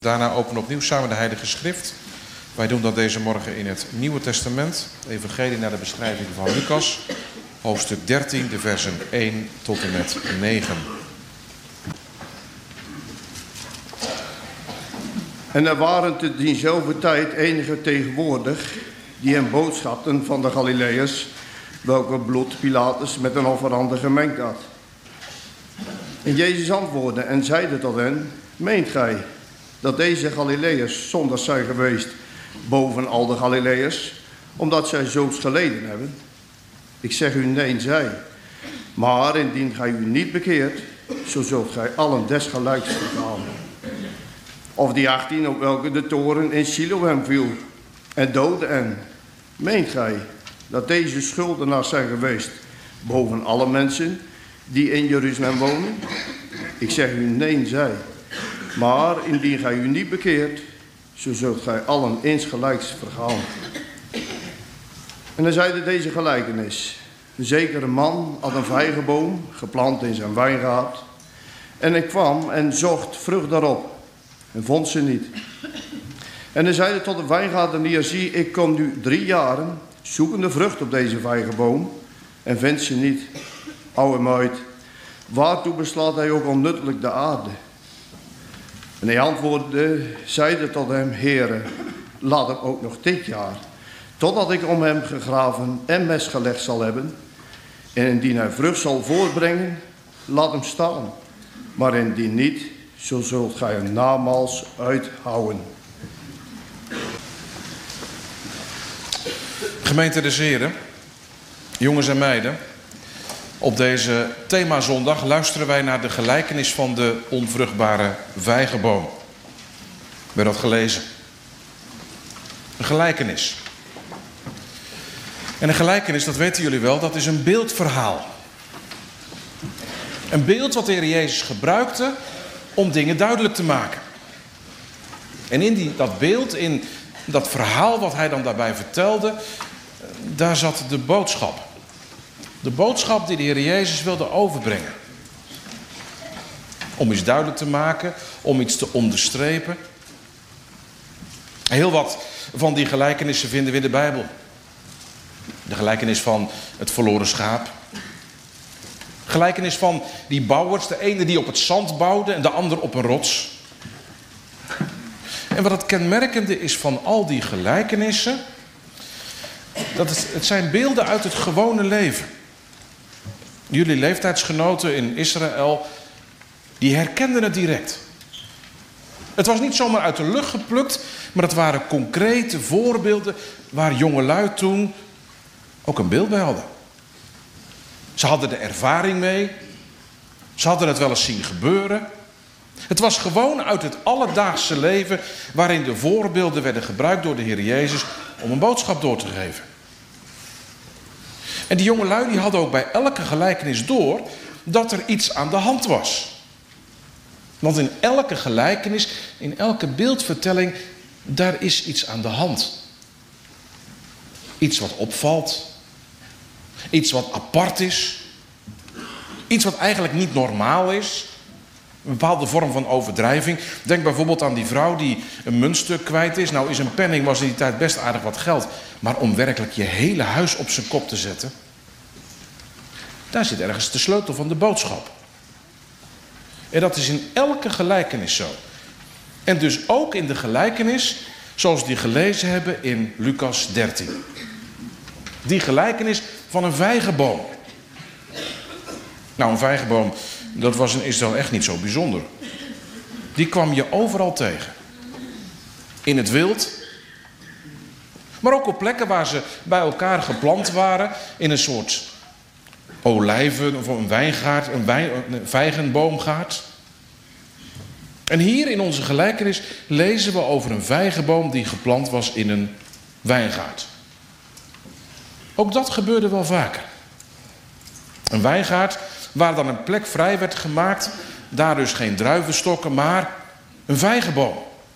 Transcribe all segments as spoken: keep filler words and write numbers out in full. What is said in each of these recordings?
Daarna openen we opnieuw samen de Heilige Schrift. Wij doen dat deze morgen in het Nieuwe Testament. Evangelie naar de beschrijving van Lucas. Hoofdstuk dertien, de versen één tot en met negen. En er waren te diezelfde tijd enige tegenwoordig die hem boodschapten van de Galileërs, welke bloed Pilatus met een offerande gemengd had. En Jezus antwoordde en zeide tot hen: meent gij dat deze Galileërs zondags zijn geweest boven al de Galileërs, omdat zij zulks geleden hebben? Ik zeg u, nee, zij. Maar indien gij u niet bekeert, zo zult gij allen desgelijks vergaan. Of die achttien op welke de toren in Siloam viel en doodde hen. Meent gij dat deze schuldenaars zijn geweest boven alle mensen die in Jeruzalem wonen? Ik zeg u, nee, zij. Maar indien gij u niet bekeert, zo zult gij allen insgelijks vergaan. En dan zeide deze gelijkenis: een zekere man had een vijgenboom geplant in zijn wijngaard. En hij kwam en zocht vrucht daarop en vond ze niet. En hij zeide tot de wijngaardenier: zie, ik kom nu drie jaren zoekende vrucht op deze vijgenboom en vind ze niet. Hou hem uit. Waartoe beslaat hij ook onnuttelijk de aarde? En hij antwoordde, zeide tot hem: Heere, laat hem ook nog dit jaar, totdat ik om hem gegraven en mes gelegd zal hebben. En indien hij vrucht zal voortbrengen, laat hem staan. Maar indien niet, zo zult gij hem namaals uithouden. Gemeente des Heren, jongens en meiden, op deze themazondag luisteren wij naar de gelijkenis van de onvruchtbare vijgenboom. We hebben dat gelezen. Een gelijkenis. En een gelijkenis, dat weten jullie wel, dat is een beeldverhaal. Een beeld wat de Heer Jezus gebruikte om dingen duidelijk te maken. En in die, dat beeld, in dat verhaal wat hij dan daarbij vertelde, daar zat de boodschap. De boodschap die de Heer Jezus wilde overbrengen. Om iets duidelijk te maken, om iets te onderstrepen. Heel wat van die gelijkenissen vinden we in de Bijbel. De gelijkenis van het verloren schaap. Gelijkenis van die bouwers, de ene die op het zand bouwde en de ander op een rots. En wat het kenmerkende is van al die gelijkenissen, dat het, het zijn beelden uit het gewone leven. Jullie leeftijdsgenoten in Israël, die herkenden het direct. Het was niet zomaar uit de lucht geplukt, maar het waren concrete voorbeelden waar jongelui toen ook een beeld bij hadden. Ze hadden de ervaring mee. Ze hadden het wel eens zien gebeuren. Het was gewoon uit het alledaagse leven waarin de voorbeelden werden gebruikt door de Heer Jezus om een boodschap door te geven. En die jongelui die hadden ook bij elke gelijkenis door dat er iets aan de hand was. Want in elke gelijkenis, in elke beeldvertelling, daar is iets aan de hand. Iets wat opvalt. Iets wat apart is. Iets wat eigenlijk niet normaal is. Een bepaalde vorm van overdrijving. Denk bijvoorbeeld aan die vrouw die een muntstuk kwijt is. Nou is een penning, was in die tijd best aardig wat geld. Maar om werkelijk je hele huis op zijn kop te zetten, daar zit ergens de sleutel van de boodschap. En dat is in elke gelijkenis zo. En dus ook in de gelijkenis zoals we die gelezen hebben in Lucas dertien. Die gelijkenis van een vijgenboom. Nou, een vijgenboom, dat was in Israël echt niet zo bijzonder. Die kwam je overal tegen. In het wild. Maar ook op plekken waar ze bij elkaar geplant waren. In een soort olijven of een wijngaard, een, wijn, een vijgenboomgaard. En hier in onze gelijkenis lezen we over een vijgenboom die geplant was in een wijngaard. Ook dat gebeurde wel vaker. Een wijngaard waar dan een plek vrij werd gemaakt. Daar dus geen druivenstokken, maar een vijgenboom.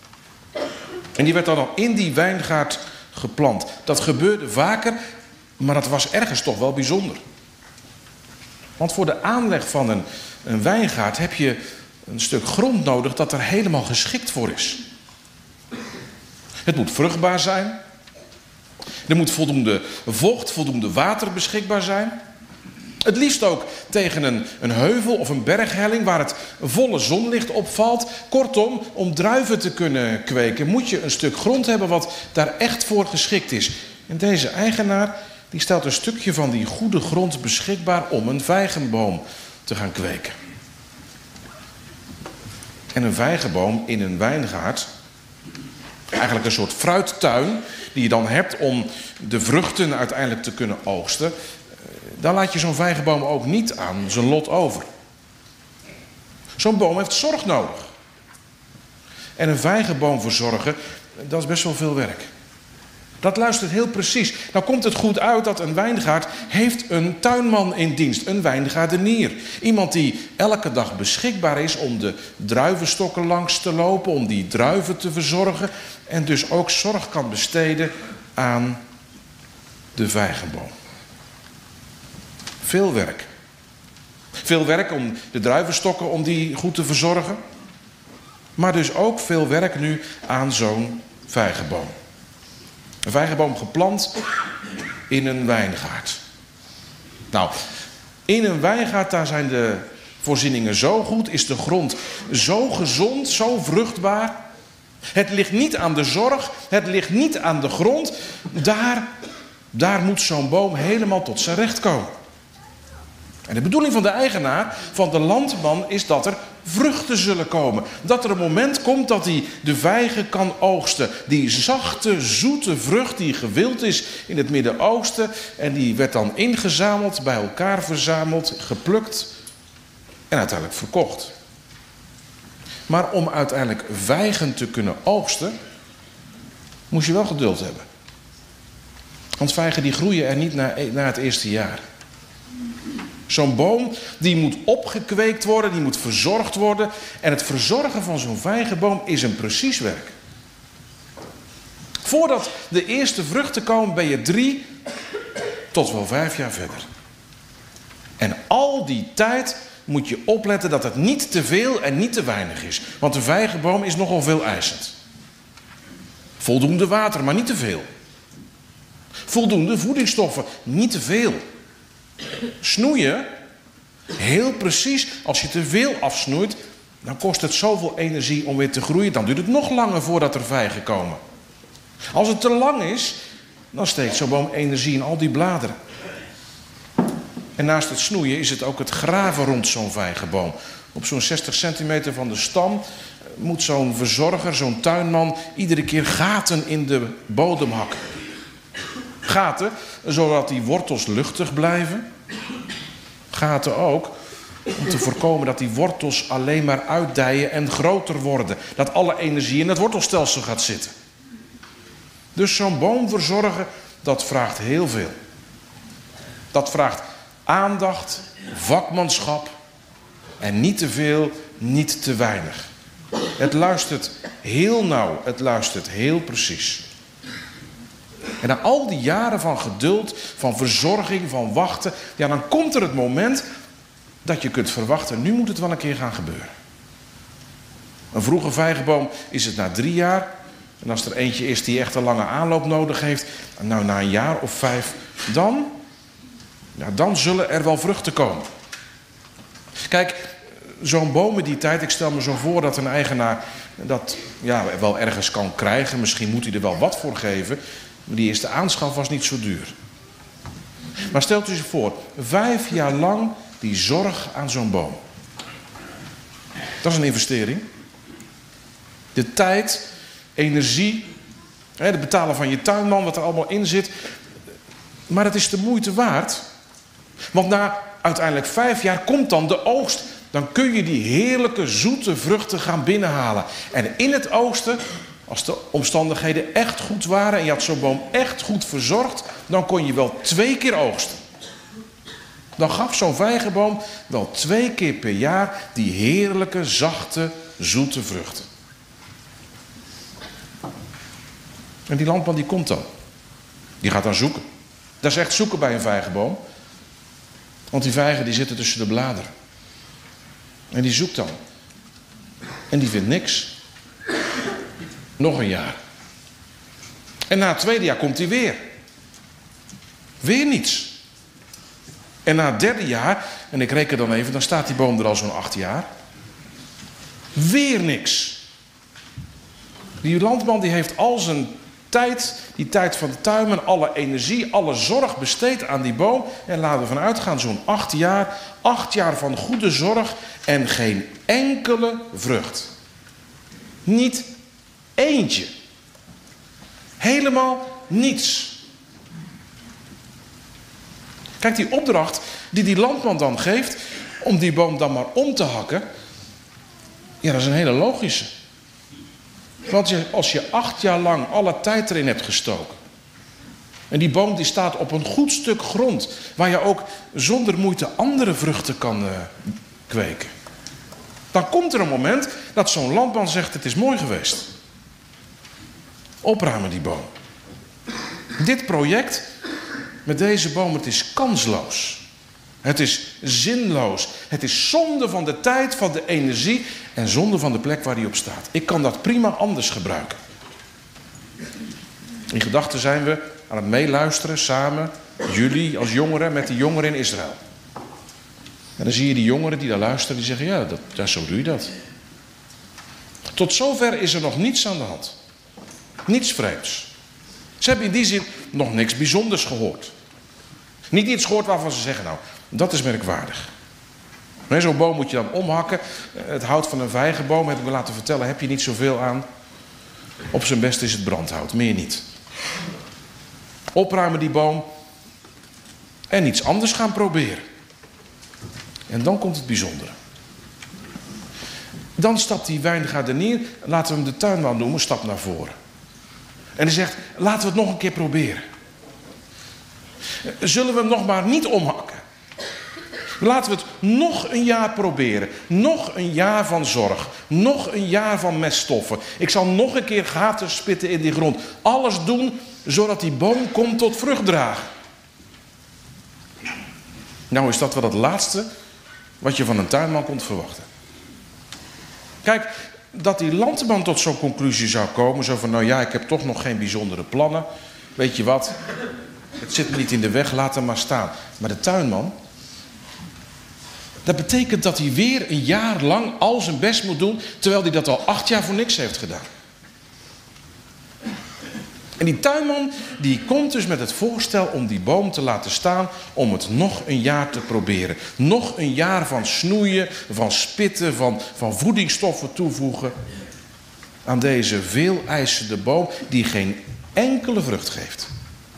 En die werd dan al in die wijngaard geplant. Dat gebeurde vaker, maar dat was ergens toch wel bijzonder. Want voor de aanleg van een, een wijngaard heb je een stuk grond nodig dat er helemaal geschikt voor is. Het moet vruchtbaar zijn. Er moet voldoende vocht, voldoende water beschikbaar zijn. Het liefst ook tegen een, een heuvel of een berghelling waar het volle zonlicht opvalt. Kortom, om druiven te kunnen kweken moet je een stuk grond hebben wat daar echt voor geschikt is. En deze eigenaar die stelt een stukje van die goede grond beschikbaar om een vijgenboom te gaan kweken. En een vijgenboom in een wijngaard, eigenlijk een soort fruittuin die je dan hebt om de vruchten uiteindelijk te kunnen oogsten. Dan laat je zo'n vijgenboom ook niet aan zijn lot over. Zo'n boom heeft zorg nodig. En een vijgenboom verzorgen, dat is best wel veel werk. Dat luistert heel precies. Nou komt het goed uit dat een wijngaard heeft een tuinman in dienst. Een wijngaardenier. Iemand die elke dag beschikbaar is om de druivenstokken langs te lopen. Om die druiven te verzorgen. En dus ook zorg kan besteden aan de vijgenboom. Veel werk. Veel werk om de druivenstokken om die goed te verzorgen. Maar dus ook veel werk nu aan zo'n vijgenboom. Een vijgenboom geplant in een wijngaard. Nou, in een wijngaard daar zijn de voorzieningen zo goed, is de grond zo gezond, zo vruchtbaar. Het ligt niet aan de zorg, het ligt niet aan de grond. Daar, daar moet zo'n boom helemaal tot zijn recht komen. En de bedoeling van de eigenaar, van de landman, is dat er vruchten zullen komen. Dat er een moment komt dat hij de vijgen kan oogsten. Die zachte, zoete vrucht die gewild is in het Midden-Oosten. En die werd dan ingezameld, bij elkaar verzameld, geplukt en uiteindelijk verkocht. Maar om uiteindelijk vijgen te kunnen oogsten, moest je wel geduld hebben. Want vijgen die groeien er niet na, na het eerste jaar. Zo'n boom die moet opgekweekt worden, die moet verzorgd worden. En het verzorgen van zo'n vijgenboom is een precies werk. Voordat de eerste vruchten komen ben je drie tot wel vijf jaar verder. En al die tijd moet je opletten dat het niet te veel en niet te weinig is. Want de vijgenboom is nogal veel eisend. Voldoende water, maar niet te veel. Voldoende voedingsstoffen, niet te veel. Snoeien, heel precies, als je te veel afsnoeit, dan kost het zoveel energie om weer te groeien. Dan duurt het nog langer voordat er vijgen komen. Als het te lang is, dan steekt zo'n boom energie in al die bladeren. En naast het snoeien is het ook het graven rond zo'n vijgenboom. Op zo'n zestig centimeter van de stam moet zo'n verzorger, zo'n tuinman, iedere keer gaten in de bodem hakken. Gaten, zodat die wortels luchtig blijven. Gaten ook om te voorkomen dat die wortels alleen maar uitdijen en groter worden. Dat alle energie in het wortelstelsel gaat zitten. Dus zo'n boom verzorgen, dat vraagt heel veel. Dat vraagt aandacht, vakmanschap en niet te veel, niet te weinig. Het luistert heel nauw, het luistert heel precies. En na al die jaren van geduld, van verzorging, van wachten, ja, dan komt er het moment dat je kunt verwachten, nu moet het wel een keer gaan gebeuren. Een vroege vijgenboom is het na drie jaar. En als er eentje is die echt een lange aanloop nodig heeft, nou na een jaar of vijf, dan, ja, dan zullen er wel vruchten komen. Kijk, zo'n boom in die tijd, ik stel me zo voor dat een eigenaar dat ja, wel ergens kan krijgen. Misschien moet hij er wel wat voor geven. Maar die eerste aanschaf was niet zo duur. Maar stelt u zich voor, vijf jaar lang die zorg aan zo'n boom. Dat is een investering. De tijd, energie, het betalen van je tuinman, wat er allemaal in zit. Maar het is de moeite waard. Want na uiteindelijk vijf jaar komt dan de oogst. Dan kun je die heerlijke, zoete vruchten gaan binnenhalen. En in het oogsten, als de omstandigheden echt goed waren en je had zo'n boom echt goed verzorgd, dan kon je wel twee keer oogsten. Dan gaf zo'n vijgenboom wel twee keer per jaar die heerlijke, zachte, zoete vruchten. En die landman die komt dan. Die gaat dan zoeken. Dat is echt zoeken bij een vijgenboom. Want die vijgen die zitten tussen de bladeren. En die zoekt dan. En die vindt niks. Nog een jaar. En na het tweede jaar komt hij weer. Weer niets. En na het derde jaar, en ik reken dan even, dan staat die boom er al zo'n acht jaar. Weer niks. Die landman die heeft al zijn tijd, die tijd van de tuinman, alle energie, alle zorg besteed aan die boom. En laten we vanuit gaan, zo'n acht jaar. Acht jaar van goede zorg en geen enkele vrucht. Niet eentje. Helemaal niets. Kijk, die opdracht die die landman dan geeft, om die boom dan maar om te hakken. Ja, dat is een hele logische. Want je, als je acht jaar lang alle tijd erin hebt gestoken. En die boom die staat op een goed stuk grond. Waar je ook zonder moeite andere vruchten kan uh, kweken. Dan komt er een moment dat zo'n landman zegt, het is mooi geweest. Opruimen die boom. Dit project met deze boom, het is kansloos. Het is zinloos. Het is zonde van de tijd, van de energie en zonde van de plek waar hij op staat. Ik kan dat prima anders gebruiken. In gedachten zijn we aan het meeluisteren samen, jullie als jongeren, met de jongeren in Israël. En dan zie je die jongeren die daar luisteren, die zeggen, ja, dat, ja, zo doe je dat. Tot zover is er nog niets aan de hand. Niets vreemds. Ze hebben in die zin nog niks bijzonders gehoord. Niet iets gehoord waarvan ze zeggen, nou, dat is merkwaardig. Zo'n boom moet je dan omhakken. Het hout van een vijgenboom, heb ik me laten vertellen, heb je niet zoveel aan. Op zijn best is het brandhout, meer niet. Opruimen die boom en iets anders gaan proberen. En dan komt het bijzondere. Dan stapt die wijngaardenier, laten we hem de tuinman noemen, stap naar voren. En hij zegt, laten we het nog een keer proberen. Zullen we hem nog maar niet omhakken? Laten we het nog een jaar proberen. Nog een jaar van zorg. Nog een jaar van meststoffen. Ik zal nog een keer gaten spitten in die grond. Alles doen zodat die boom komt tot vrucht dragen. Nou is dat wel het laatste wat je van een tuinman kunt verwachten. Kijk, dat die landman tot zo'n conclusie zou komen. Zo van, nou ja, ik heb toch nog geen bijzondere plannen. Weet je wat? Het zit me niet in de weg, laat hem maar staan. Maar de tuinman, dat betekent dat hij weer een jaar lang al zijn best moet doen, terwijl hij dat al acht jaar voor niks heeft gedaan. En die tuinman, die komt dus met het voorstel om die boom te laten staan, om het nog een jaar te proberen. Nog een jaar van snoeien, van spitten, van, van voedingsstoffen toevoegen aan deze veel eisende boom die geen enkele vrucht geeft.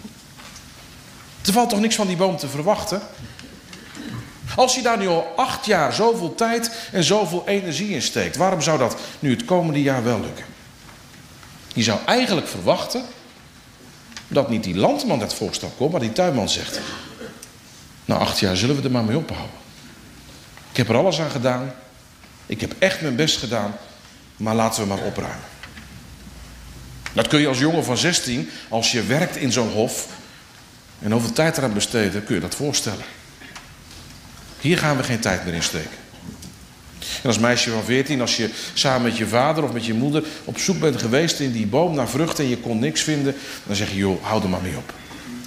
Er valt toch niks van die boom te verwachten? Als je daar nu al acht jaar zoveel tijd en zoveel energie in steekt, waarom zou dat nu het komende jaar wel lukken? Je zou eigenlijk verwachten dat niet die landman dat voorstel komt, maar die tuinman zegt, na acht jaar zullen we er maar mee ophouden. Ik heb er alles aan gedaan, ik heb echt mijn best gedaan, maar laten we maar opruimen. Dat kun je als jongen van zestien, als je werkt in zo'n hof en hoeveel tijd eraan besteden, kun je dat voorstellen. Hier gaan we geen tijd meer in steken. En als meisje van veertien, als je samen met je vader of met je moeder op zoek bent geweest in die boom naar vruchten en je kon niks vinden, dan zeg je, joh, hou er maar mee op.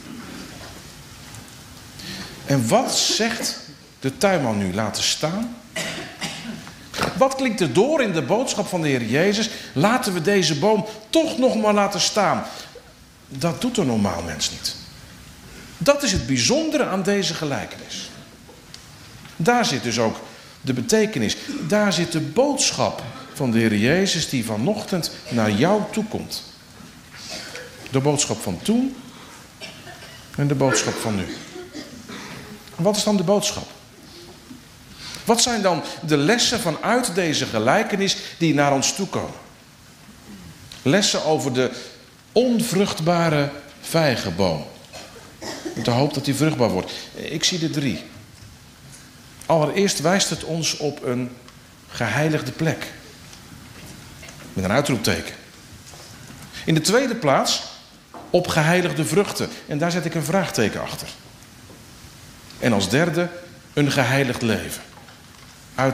En wat zegt de tuinman nu? Laten staan. Wat klinkt er door in de boodschap van de Heer Jezus? Laten we deze boom toch nog maar laten staan. Dat doet een normaal mens niet. Dat is het bijzondere aan deze gelijkenis. Daar zit dus ook de betekenis. Daar zit de boodschap van de Heer Jezus die vanochtend naar jou toe komt. De boodschap van toen en de boodschap van nu. Wat is dan de boodschap? Wat zijn dan de lessen vanuit deze gelijkenis die naar ons toe komen? Lessen over de onvruchtbare vijgenboom. Met de hoop dat die vruchtbaar wordt. Ik zie er drie. Allereerst wijst het ons op een geheiligde plek. Met een uitroepteken. In de tweede plaats op geheiligde vruchten. En daar zet ik een vraagteken achter. En als derde een geheiligd leven.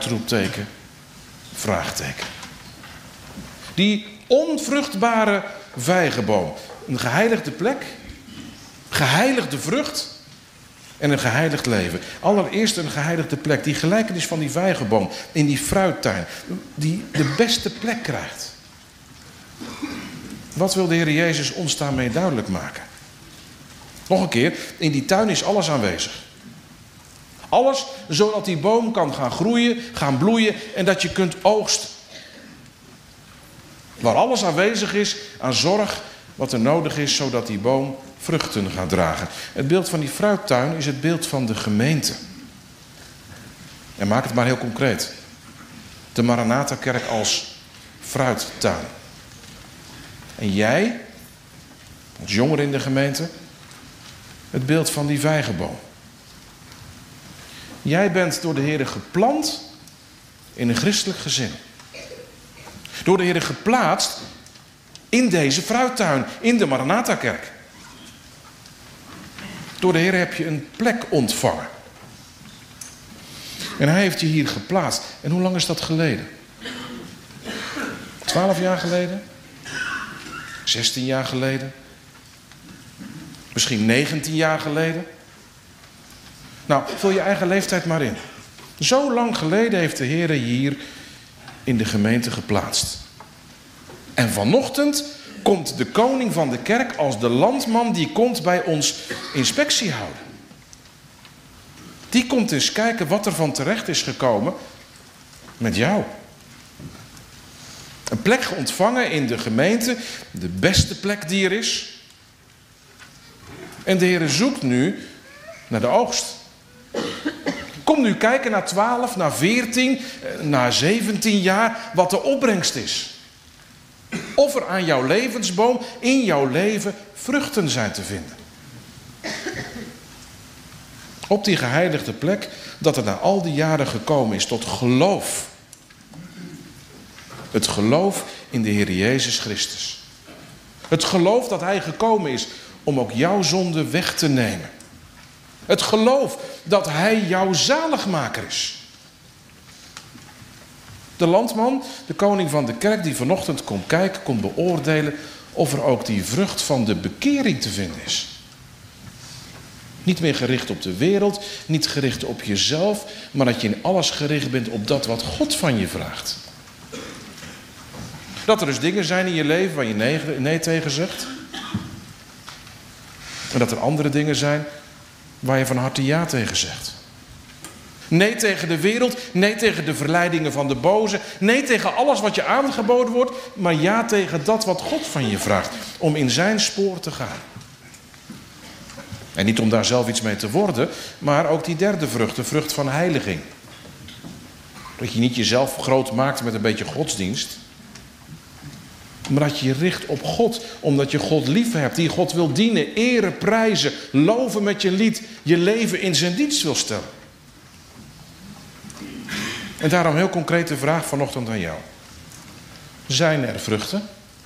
Uitroepteken, vraagteken. Die onvruchtbare vijgenboom. Een geheiligde plek, geheiligde vrucht en een geheiligd leven. Allereerst een geheiligde plek. Die gelijkenis van die vijgenboom in die fruittuin. Die de beste plek krijgt. Wat wil de Heer Jezus ons daarmee duidelijk maken? Nog een keer, in die tuin is alles aanwezig. Alles zodat die boom kan gaan groeien, gaan bloeien en dat je kunt oogsten. Waar alles aanwezig is aan zorg wat er nodig is zodat die boom vruchten gaat dragen. Het beeld van die fruittuin is het beeld van de gemeente. En maak het maar heel concreet. De Maranatha-kerk als fruittuin. En jij, als jongere in de gemeente, het beeld van die vijgenboom. Jij bent door de Heer geplant in een christelijk gezin. Door de Heer geplaatst in deze fruittuin, in de Maranatha-kerk. Door de Heer heb je een plek ontvangen. En hij heeft je hier geplaatst. En hoe lang is dat geleden? Twaalf jaar geleden? Zestien jaar geleden? Misschien negentien jaar geleden? Nou, vul je eigen leeftijd maar in. Zo lang geleden heeft de Heer je hier in de gemeente geplaatst. En vanochtend komt de koning van de kerk als de landman die komt bij ons inspectie houden. Die komt eens kijken wat er van terecht is gekomen met jou. Een plek ontvangen in de gemeente, de beste plek die er is. En de Heer zoekt nu naar de oogst. Kom nu kijken naar twaalf, naar veertien, naar zeventien jaar wat de opbrengst is. Of er aan jouw levensboom, in jouw leven, vruchten zijn te vinden. Op die geheiligde plek dat het na al die jaren gekomen is tot geloof. Het geloof in de Heer Jezus Christus. Het geloof dat Hij gekomen is om ook jouw zonde weg te nemen. Het geloof dat Hij jouw zaligmaker is. De landman, de koning van de kerk die vanochtend komt kijken, komt beoordelen of er ook die vrucht van de bekering te vinden is. Niet meer gericht op de wereld, niet gericht op jezelf, maar dat je in alles gericht bent op dat wat God van je vraagt. Dat er dus dingen zijn in je leven waar je nee, nee tegen zegt. En dat er andere dingen zijn waar je van harte ja tegen zegt. Nee tegen de wereld, nee tegen de verleidingen van de boze, nee tegen alles wat je aangeboden wordt, maar ja tegen dat wat God van je vraagt, om in zijn spoor te gaan. En niet om daar zelf iets mee te worden, maar ook die derde vrucht, de vrucht van heiliging. Dat je niet jezelf groot maakt met een beetje godsdienst, maar dat je je richt op God, omdat je God lief hebt, die God wil dienen, eren, prijzen, loven met je lied, je leven in zijn dienst wil stellen. En daarom een heel concrete vraag vanochtend aan jou. Zijn er vruchten?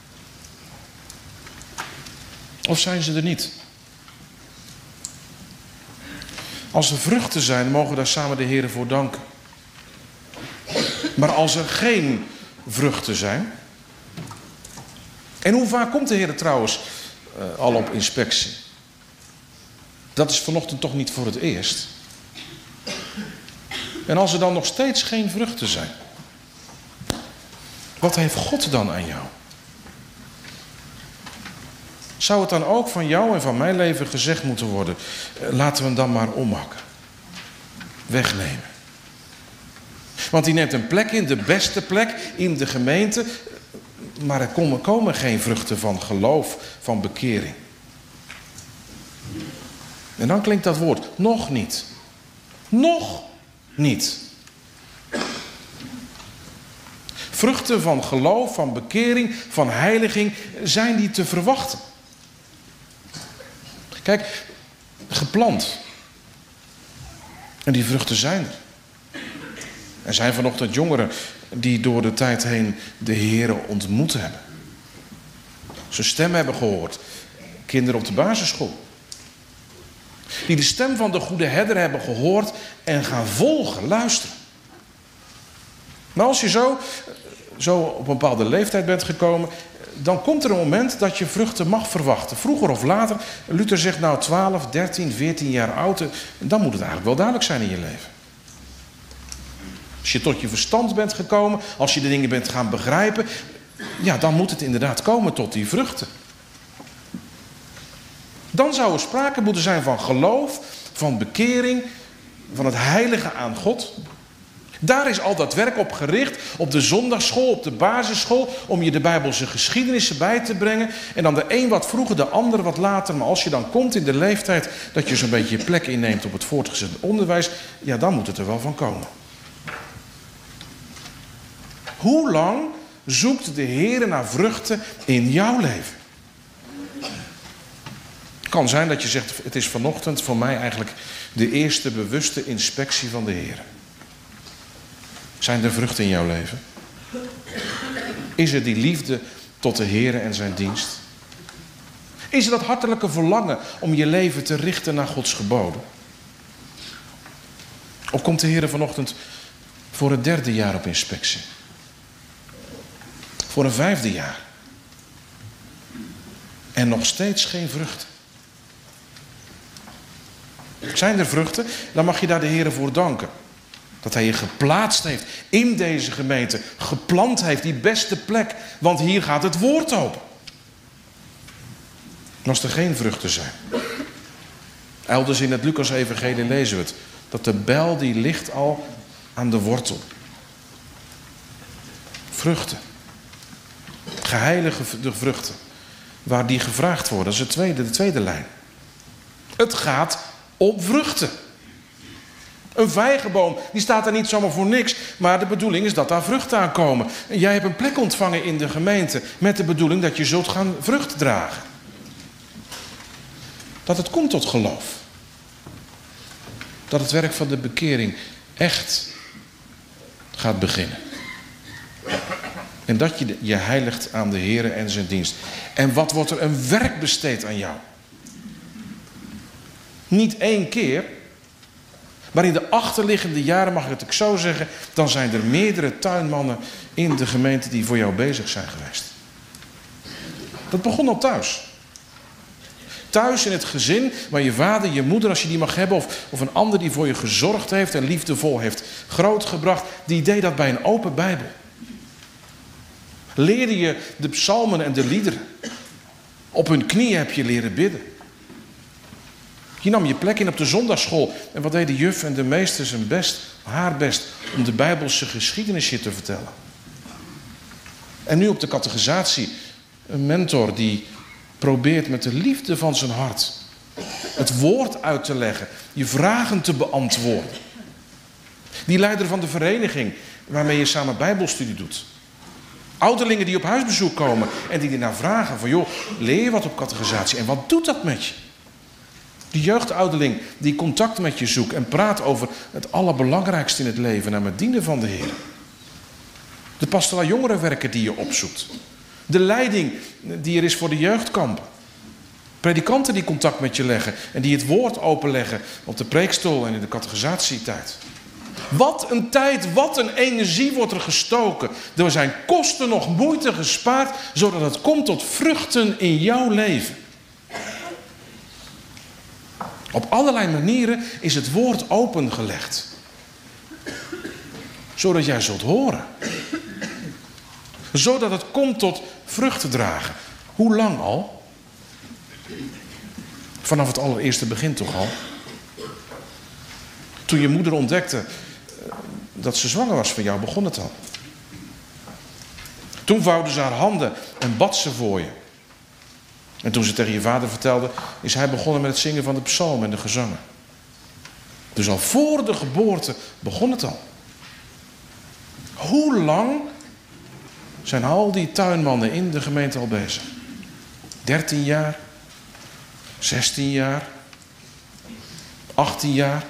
Of zijn ze er niet? Als er vruchten zijn, mogen we daar samen de Heer voor danken. Maar als er geen vruchten zijn... En hoe vaak komt de Heer trouwens uh, al op inspectie? Dat is vanochtend toch niet voor het eerst. En als er dan nog steeds geen vruchten zijn, wat heeft God dan aan jou? Zou het dan ook van jou en van mijn leven gezegd moeten worden, laten we hem dan maar omhakken. Wegnemen. Want die neemt een plek in, de beste plek in de gemeente, maar er komen, komen geen vruchten van geloof, van bekering. En dan klinkt dat woord, nog niet. Nog niet. Vruchten van geloof, van bekering, van heiliging, zijn die te verwachten. Kijk, geplant. En die vruchten zijn er. Er zijn vanochtend jongeren die door de tijd heen de Heere ontmoet hebben. Zijn stem hebben gehoord. Kinderen op de basisschool. Die de stem van de goede herder hebben gehoord en gaan volgen, luisteren. Maar als je zo, zo op een bepaalde leeftijd bent gekomen, dan komt er een moment dat je vruchten mag verwachten. Vroeger of later, Luther zegt nou twaalf, dertien, veertien jaar oud, dan moet het eigenlijk wel duidelijk zijn in je leven. Als je tot je verstand bent gekomen, als je de dingen bent gaan begrijpen, ja, dan moet het inderdaad komen tot die vruchten. Dan zou er sprake moeten zijn van geloof, van bekering, van het heilige aan God. Daar is al dat werk op gericht, op de zondagsschool, op de basisschool, om je de Bijbelse geschiedenissen bij te brengen. En dan de een wat vroeger, de ander wat later. Maar als je dan komt in de leeftijd dat je zo'n beetje je plek inneemt op het voortgezet onderwijs, ja, dan moet het er wel van komen. Hoe lang zoekt de Heer naar vruchten in jouw leven? Het kan zijn dat je zegt, het is vanochtend voor mij eigenlijk de eerste bewuste inspectie van de Heer. Zijn er vruchten in jouw leven? Is er die liefde tot de Heer en zijn dienst? Is er dat hartelijke verlangen om je leven te richten naar Gods geboden? Of komt de Heer vanochtend voor het derde jaar op inspectie? Voor een vijfde jaar? En nog steeds geen vruchten? Zijn er vruchten? Dan mag je daar de Heer voor danken. Dat hij je geplaatst heeft in deze gemeente. Geplant heeft, die beste plek. Want hier gaat het woord open. En als er geen vruchten zijn. Elders in het Lucas-evangelie lezen we het. Dat de bijl die ligt al aan de wortel. Vruchten. Geheilige vruchten. Waar die gevraagd worden. Dat is de tweede, de tweede lijn. Het gaat om vruchten. Een vijgenboom, die staat er niet zomaar voor niks. Maar de bedoeling is dat daar vruchten aan komen. En jij hebt een plek ontvangen in de gemeente. Met de bedoeling dat je zult gaan vrucht dragen. Dat het komt tot geloof. Dat het werk van de bekering echt gaat beginnen. En dat je je heiligt aan de Heer en zijn dienst. En wat wordt er een werk besteed aan jou? Niet één keer. Maar in de achterliggende jaren, mag ik het ook zo zeggen, dan zijn er meerdere tuinmannen in de gemeente die voor jou bezig zijn geweest. Dat begon al thuis. Thuis in het gezin, waar je vader, je moeder, als je die mag hebben, of, of een ander die voor je gezorgd heeft en liefdevol heeft grootgebracht, die deed dat bij een open Bijbel. Leerde je de psalmen en de liederen. Op hun knieën heb je leren bidden. Je nam je plek in op de zondagsschool. En wat deed de juf en de meester zijn best, haar best, om de Bijbelse geschiedenis je te vertellen. En nu op de catechisatie, een mentor die probeert met de liefde van zijn hart het woord uit te leggen, je vragen te beantwoorden. Die leider van de vereniging waarmee je samen Bijbelstudie doet. Ouderlingen die op huisbezoek komen en die ernaar vragen van joh, leer je wat op catechisatie en wat doet dat met je? Die jeugdouderling die contact met je zoekt en praat over het allerbelangrijkste in het leven, namelijk het dienen van de Heer. De pastoraal jongerenwerker die je opzoekt. De leiding die er is voor de jeugdkampen. Predikanten die contact met je leggen en die het woord openleggen op de preekstoel en in de catechisatietijd. Wat een tijd, wat een energie wordt er gestoken. Er zijn kosten nog moeite gespaard, zodat het komt tot vruchten in jouw leven. Op allerlei manieren is het woord opengelegd. Zodat jij zult horen. Zodat het komt tot vruchten dragen. Hoe lang al? Vanaf het allereerste begin toch al? Toen je moeder ontdekte dat ze zwanger was van jou, begon het al. Toen vouwde ze haar handen en bad ze voor je. En toen ze tegen je vader vertelde, is hij begonnen met het zingen van de psalmen en de gezangen. Dus al voor de geboorte begon het al. Hoe lang zijn al die tuinmannen in de gemeente al bezig? dertien jaar? zestien jaar? achttien jaar?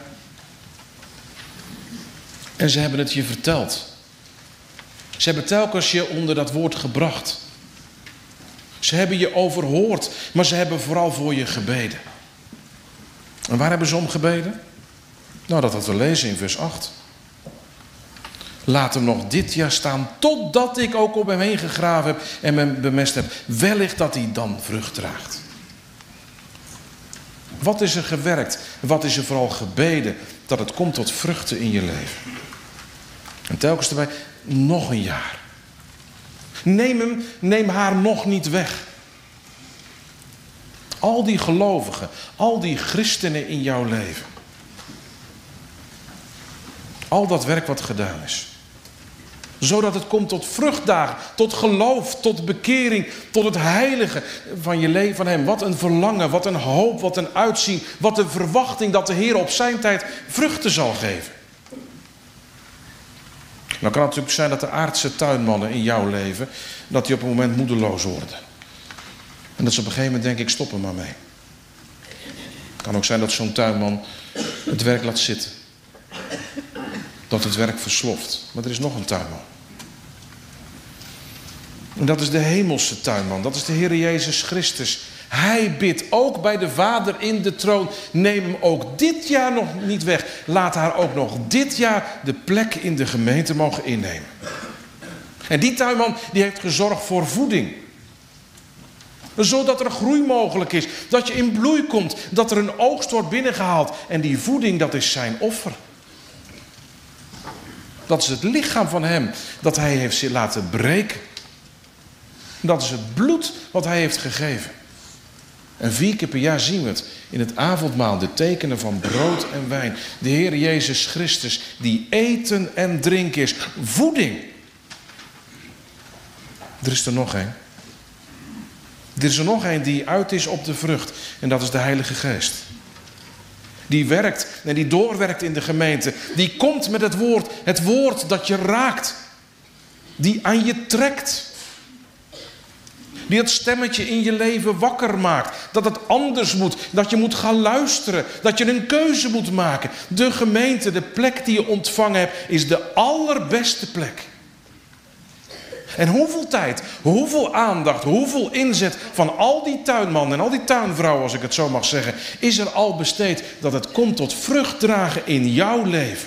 En ze hebben het je verteld. Ze hebben telkens je onder dat woord gebracht. Ze hebben je overhoord, maar ze hebben vooral voor je gebeden. En waar hebben ze om gebeden? Nou, dat wat we lezen in vers acht. Laat hem nog dit jaar staan, totdat ik ook om hem heen gegraven heb en hem bemest heb. Wellicht dat hij dan vrucht draagt. Wat is er gewerkt? Wat is er vooral gebeden? Dat het komt tot vruchten in je leven. En telkens erbij, nog een jaar. Neem hem, neem haar nog niet weg. Al die gelovigen, al die christenen in jouw leven. Al dat werk wat gedaan is. Zodat het komt tot vruchtdagen, tot geloof, tot bekering, tot het heilige van je leven van hem. Wat een verlangen, wat een hoop, wat een uitzien, wat een verwachting dat de Heer op zijn tijd vruchten zal geven. Nou kan het natuurlijk zijn dat de aardse tuinmannen in jouw leven, dat die op een moment moedeloos worden. En dat ze op een gegeven moment denken, ik stop er maar mee. Het kan ook zijn dat zo'n tuinman het werk laat zitten. Dat het werk versloft. Maar er is nog een tuinman. En dat is de hemelse tuinman. Dat is de Heer Jezus Christus. Hij bidt ook bij de Vader in de troon. Neem hem ook dit jaar nog niet weg. Laat haar ook nog dit jaar de plek in de gemeente mogen innemen. En die tuinman die heeft gezorgd voor voeding. Zodat er groei mogelijk is. Dat je in bloei komt. Dat er een oogst wordt binnengehaald. En die voeding, dat is zijn offer. Dat is het lichaam van hem dat hij heeft laten breken. Dat is het bloed wat hij heeft gegeven. En vier keer per jaar zien we het in het avondmaal. De tekenen van brood en wijn. De Heer Jezus Christus die eten en drinken is. Voeding. Er is er nog één. Er is er nog één die uit is op de vrucht. En dat is de Heilige Geest. Die werkt en die doorwerkt in de gemeente. Die komt met het woord. Het woord dat je raakt. Die aan je trekt. Die het stemmetje in je leven wakker maakt. Dat het anders moet. Dat je moet gaan luisteren. Dat je een keuze moet maken. De gemeente, de plek die je ontvangen hebt, is de allerbeste plek. En hoeveel tijd, hoeveel aandacht, hoeveel inzet van al die tuinmannen en al die tuinvrouwen, als ik het zo mag zeggen, is er al besteed dat het komt tot vrucht dragen in jouw leven.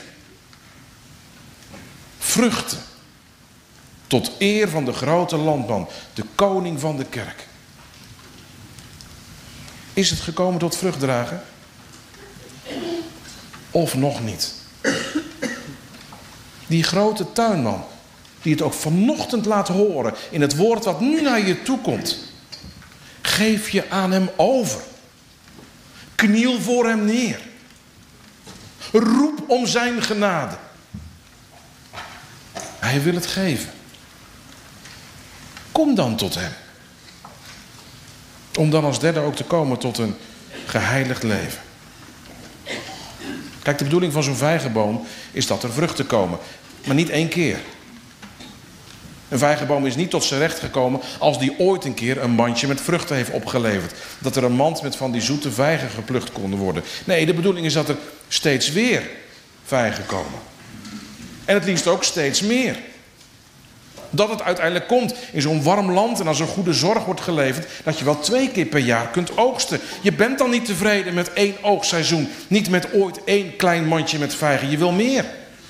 Vruchten. Tot eer van de grote landman, de koning van de kerk. Is het gekomen tot vrucht dragen? Of nog niet? Die grote tuinman, die het ook vanochtend laat horen in het woord wat nu naar je toe komt. Geef je aan hem over. Kniel voor hem neer. Roep om zijn genade. Hij wil het geven. Kom dan tot hem. Om dan als derde ook te komen tot een geheiligd leven. Kijk, de bedoeling van zo'n vijgenboom is dat er vruchten komen. Maar niet één keer. Een vijgenboom is niet tot zijn recht gekomen als die ooit een keer een mandje met vruchten heeft opgeleverd. Dat er een mand met van die zoete vijgen geplukt konden worden. Nee, de bedoeling is dat er steeds weer vijgen komen. En het liefst ook steeds meer. Dat het uiteindelijk komt in zo'n warm land en als er goede zorg wordt geleverd, dat je wel twee keer per jaar kunt oogsten. Je bent dan niet tevreden met één oogstseizoen. Niet met ooit één klein mandje met vijgen. Je wil meer.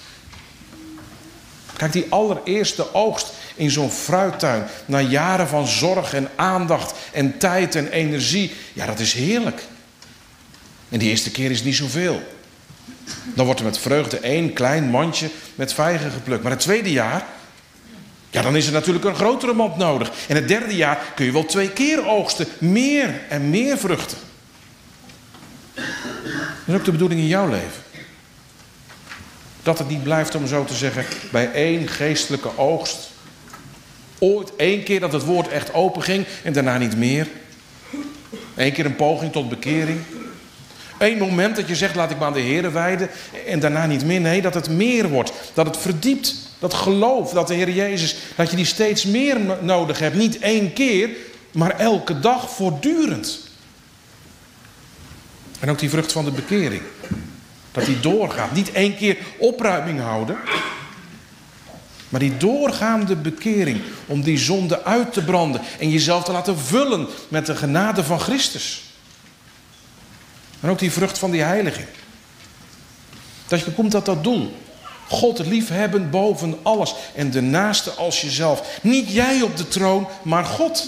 Kijk, die allereerste oogst in zo'n fruittuin, na jaren van zorg en aandacht en tijd en energie, ja, dat is heerlijk. En die eerste keer is niet zoveel. Dan wordt er met vreugde één klein mandje met vijgen geplukt. Maar het tweede jaar, ja, dan is er natuurlijk een grotere mand nodig. En het derde jaar kun je wel twee keer oogsten. Meer en meer vruchten. Dat is ook de bedoeling in jouw leven. Dat het niet blijft, om zo te zeggen, bij één geestelijke oogst. Ooit één keer dat het woord echt open ging en daarna niet meer. Eén keer een poging tot bekering. Eén moment dat je zegt, laat ik me aan de Heere wijden en daarna niet meer. Nee, dat het meer wordt. Dat het verdiept. Dat geloof, dat de Heer Jezus, dat je die steeds meer nodig hebt. Niet één keer, maar elke dag voortdurend. En ook die vrucht van de bekering. Dat die doorgaat. Niet één keer opruiming houden. Maar die doorgaande bekering. Om die zonde uit te branden. En jezelf te laten vullen met de genade van Christus. En ook die vrucht van die heiliging. Dat je komt tot dat doel. God liefhebben boven alles en de naaste als jezelf. Niet jij op de troon, maar God.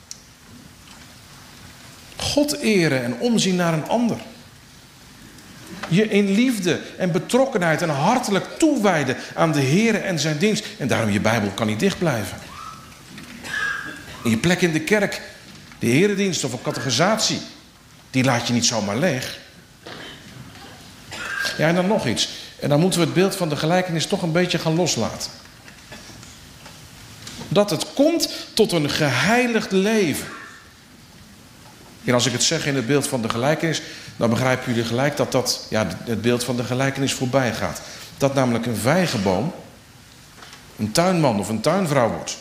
God eren en omzien naar een ander. Je in liefde en betrokkenheid en hartelijk toewijden aan de Heer en zijn dienst. En daarom je Bijbel kan niet dicht blijven. En je plek in de kerk, de eredienst of een catechisatie, die laat je niet zomaar leeg. Ja, en dan nog iets. En dan moeten we het beeld van de gelijkenis toch een beetje gaan loslaten. Dat het komt tot een geheiligd leven. En als ik het zeg in het beeld van de gelijkenis, dan begrijpen jullie gelijk dat dat, ja, het beeld van de gelijkenis voorbij gaat. Dat namelijk een vijgenboom een tuinman of een tuinvrouw wordt.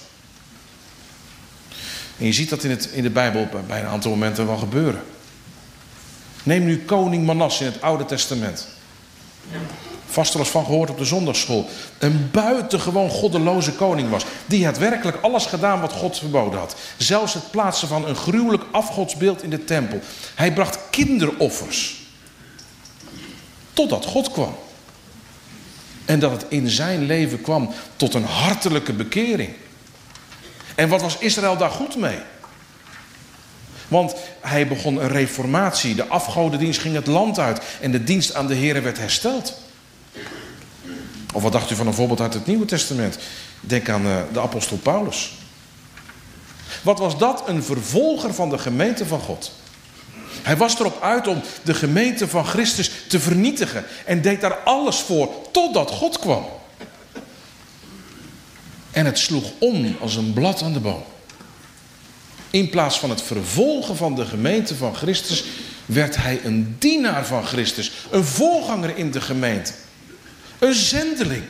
En je ziet dat in, het, in de Bijbel bij een aantal momenten wel gebeuren. Neem nu koning Manasse in het Oude Testament. Vast wel eens van gehoord op de zondagsschool. Een buitengewoon goddeloze koning was. Die had werkelijk alles gedaan wat God verboden had. Zelfs het plaatsen van een gruwelijk afgodsbeeld in de tempel. Hij bracht kinderoffers. Totdat God kwam. En dat het in zijn leven kwam tot een hartelijke bekering. En wat was Israël daar goed mee? Want hij begon een reformatie. De afgodendienst ging het land uit. En de dienst aan de Heer werd hersteld. Of wat dacht u van een voorbeeld uit het Nieuwe Testament? Denk aan uh, de apostel Paulus. Wat was dat? Een vervolger van de gemeente van God. Hij was erop uit om de gemeente van Christus te vernietigen. En deed daar alles voor totdat God kwam. En het sloeg om als een blad aan de boom. In plaats van het vervolgen van de gemeente van Christus werd hij een dienaar van Christus. Een voorganger in de gemeente. Een zendeling.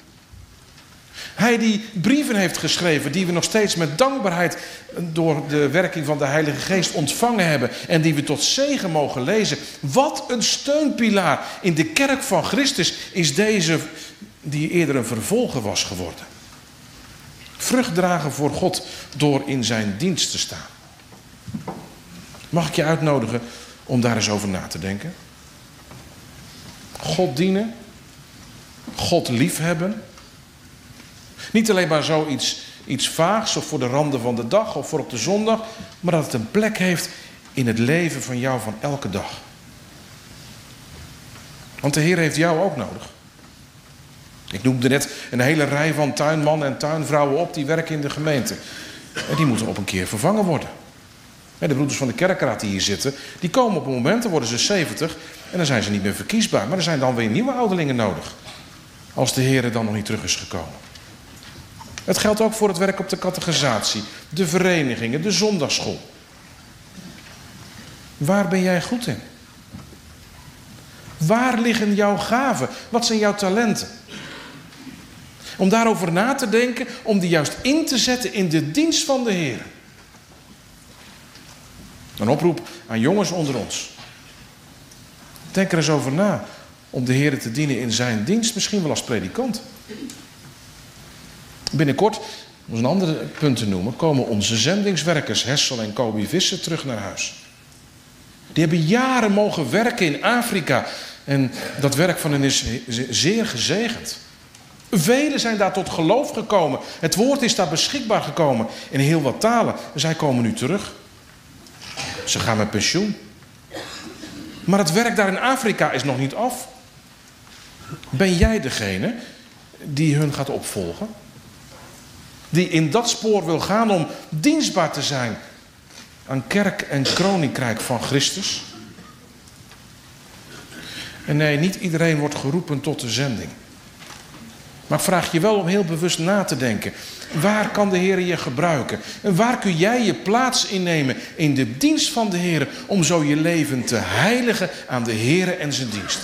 Hij die brieven heeft geschreven die we nog steeds met dankbaarheid door de werking van de Heilige Geest ontvangen hebben. En die we tot zegen mogen lezen. Wat een steunpilaar in de kerk van Christus is deze die eerder een vervolger was geworden. Vrucht dragen voor God door in zijn dienst te staan. Mag ik je uitnodigen om daar eens over na te denken? God dienen. God liefhebben. Niet alleen maar zoiets iets vaags of voor de randen van de dag of voor op de zondag. Maar dat het een plek heeft in het leven van jou van elke dag. Want de Heer heeft jou ook nodig. Ik noemde net een hele rij van tuinmannen en tuinvrouwen op die werken in de gemeente. En die moeten op een keer vervangen worden. De broeders van de kerkraad die hier zitten, die komen op een moment, dan worden ze zeventig en dan zijn ze niet meer verkiesbaar. Maar er zijn dan weer nieuwe ouderlingen nodig. Als de Heer dan nog niet terug is gekomen. Het geldt ook voor het werk op de catechisatie, de verenigingen, de zondagsschool. Waar ben jij goed in? Waar liggen jouw gaven? Wat zijn jouw talenten? Om daarover na te denken, om die juist in te zetten in de dienst van de Heer. Een oproep aan jongens onder ons. Denk er eens over na om de Heer te dienen in zijn dienst, misschien wel als predikant. Binnenkort, om een ander punt te noemen, komen onze zendingswerkers Hessel en Kobi Visser terug naar huis. Die hebben jaren mogen werken in Afrika en dat werk van hen is zeer gezegend. Velen zijn daar tot geloof gekomen. Het woord is daar beschikbaar gekomen in heel wat talen. En zij komen nu terug. Ze gaan met pensioen. Maar het werk daar in Afrika is nog niet af. Ben jij degene die hun gaat opvolgen? Die in dat spoor wil gaan om dienstbaar te zijn aan kerk en koninkrijk van Christus? En nee, niet iedereen wordt geroepen tot de zending. Maar ik vraag je wel om heel bewust na te denken. Waar kan de Heer je gebruiken? En waar kun jij je plaats innemen in de dienst van de Heer om zo je leven te heiligen aan de Heer en zijn dienst?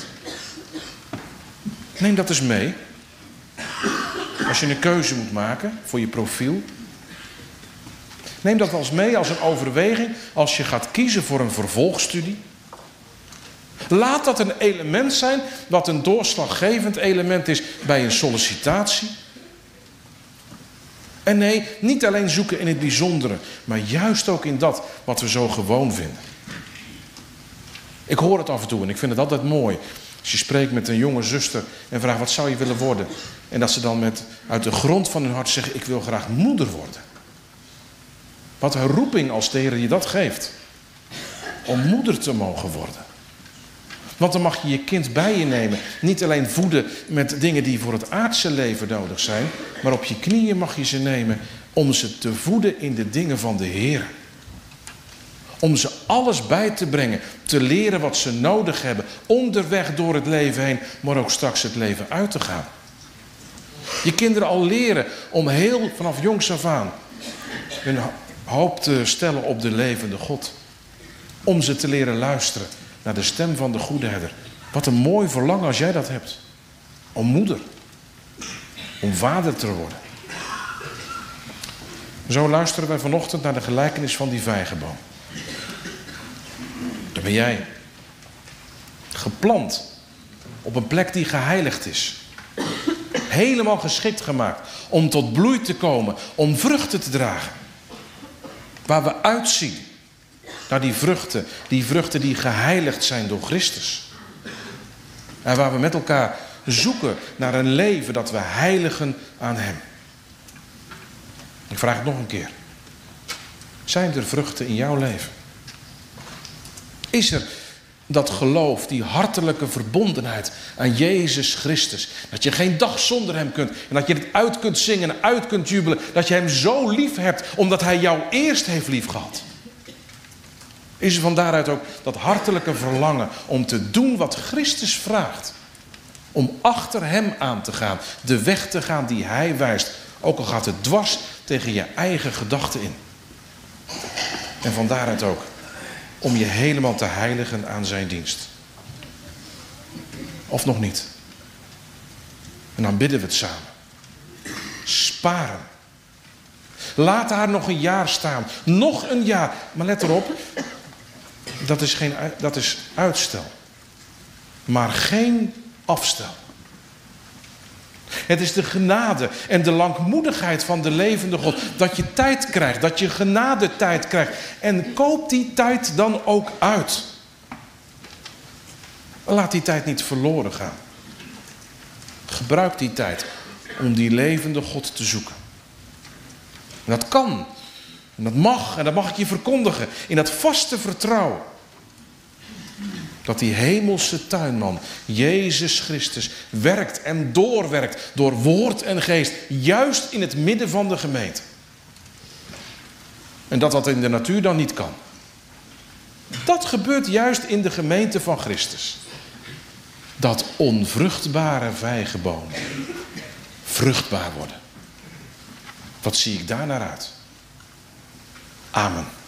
Neem dat eens mee. Als je een keuze moet maken voor je profiel. Neem dat als mee als een overweging als je gaat kiezen voor een vervolgstudie. Laat dat een element zijn wat een doorslaggevend element is bij een sollicitatie. En nee, niet alleen zoeken in het bijzondere, maar juist ook in dat wat we zo gewoon vinden. Ik hoor het af en toe en ik vind het altijd mooi. Als je spreekt met een jonge zuster en vraagt wat zou je willen worden? En dat ze dan met, uit de grond van hun hart zeggen, ik wil graag moeder worden. Wat een roeping als de Heer je dat geeft. Om moeder te mogen worden. Want dan mag je je kind bij je nemen. Niet alleen voeden met dingen die voor het aardse leven nodig zijn. Maar op je knieën mag je ze nemen om ze te voeden in de dingen van de Heer. Om ze alles bij te brengen. Te leren wat ze nodig hebben. Onderweg door het leven heen. Maar ook straks het leven uit te gaan. Je kinderen al leren om heel vanaf jongs af aan hun hoop te stellen op de levende God. Om ze te leren luisteren naar de stem van de goede herder. Wat een mooi verlangen als jij dat hebt. Om moeder. Om vader te worden. Zo luisteren wij vanochtend naar de gelijkenis van die vijgenboom. Daar ben jij. Geplant. Op een plek die geheiligd is. Helemaal geschikt gemaakt. Om tot bloei te komen. Om vruchten te dragen. Waar we uitzien. Naar die vruchten. Die vruchten die geheiligd zijn door Christus. En waar we met elkaar zoeken naar een leven dat we heiligen aan Hem. Ik vraag het nog een keer. Zijn er vruchten in jouw leven? Is er dat geloof, die hartelijke verbondenheid aan Jezus Christus. Dat je geen dag zonder Hem kunt. En dat je het uit kunt zingen en uit kunt jubelen. Dat je Hem zo lief hebt, omdat Hij jou eerst heeft lief gehad. Is er van daaruit ook dat hartelijke verlangen om te doen wat Christus vraagt. Om achter Hem aan te gaan. De weg te gaan die Hij wijst. Ook al gaat het dwars tegen je eigen gedachten in. En van daaruit ook om je helemaal te heiligen aan zijn dienst. Of nog niet. En dan bidden we het samen. Sparen. Laat haar nog een jaar staan. Nog een jaar. Maar let erop. Dat is, geen, dat is uitstel. Maar geen afstel. Het is de genade en de langmoedigheid van de levende God. Dat je tijd krijgt. Dat je genade tijd krijgt. En koop die tijd dan ook uit. Laat die tijd niet verloren gaan. Gebruik die tijd om die levende God te zoeken. En dat kan. En dat mag. En dat mag ik je verkondigen. In dat vaste vertrouwen. Dat die hemelse tuinman, Jezus Christus, werkt en doorwerkt door woord en geest. Juist in het midden van de gemeente. En dat dat in de natuur dan niet kan. Dat gebeurt juist in de gemeente van Christus. Dat onvruchtbare vijgenbomen vruchtbaar worden. Wat zie ik daar naar uit? Amen.